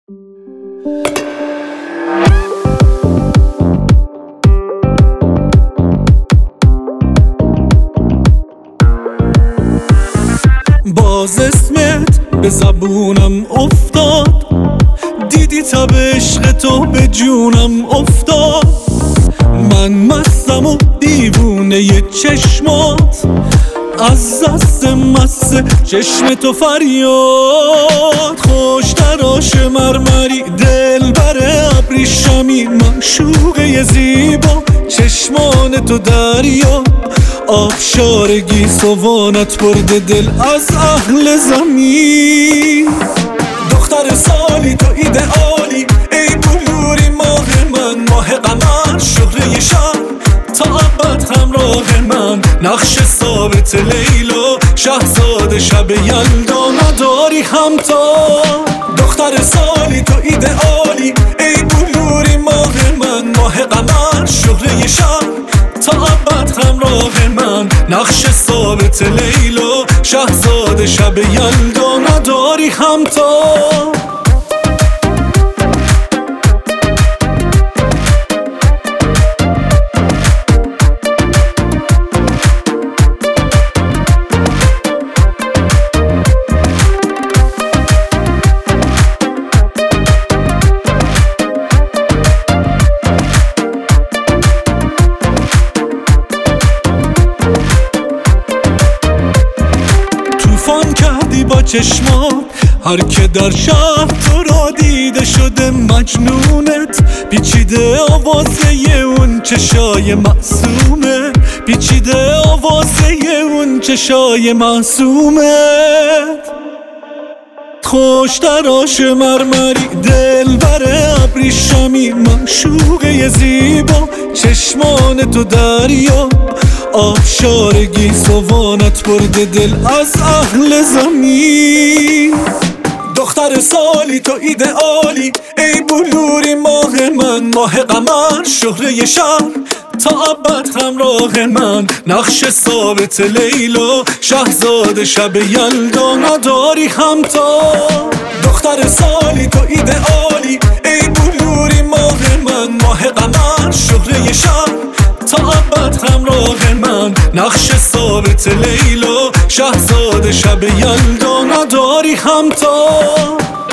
باز اسمت به زبونم افتاد، دیدی تب عشق تو به جونم افتاد. من مستم و دیوونه ی چشمات، از دست مست چشم تو فریاد. خوش تراش مرمری دل بر ابریشمی، معشوقه زیبا چشمان تو دریا. آبشارگی سوانت برده دل از اهل زمین. دختر سالی تو ایدئالی، ای بلوری ماه من، ماه قمر شهره شب تا ابد همراه من. نقش ثابت لیلا، شهزاد شب یلدا، نداری همتا. دختر سالی تو ایدئالی، ای بلوری ماه من، ماه قمر شهره شب تا ابد همراه من. نقش ثابت لیلا، شهزاد شب یلدا، نداری همتا. توفان کردی با چشمات، هر که در شهر تو را دیده شده مجنونت. پیچیده آوازه اون چشای معصومه، پیچیده آوازه اون چشای معصومت. خوش تراش مرمری دل بر ابریشمی، معشوقه زیبا چشمان تو دریا. آبشارگی سوانت برده دل از اهل زمین. دختر سالی تو ایدئالی، ای بلوری ماه من، ماه قمر شهره شب تا ابد همراه من. نقش ثابت لیلا، شهزاد شب یلدا، نداری همتا. دختر سالی تو ایدئالی، ای بلوری ماه من، ماه قمر شهره شب تا ابد همراه من. نقش ثابت لیلا، شهزاد شب یلدا، نداری همتا.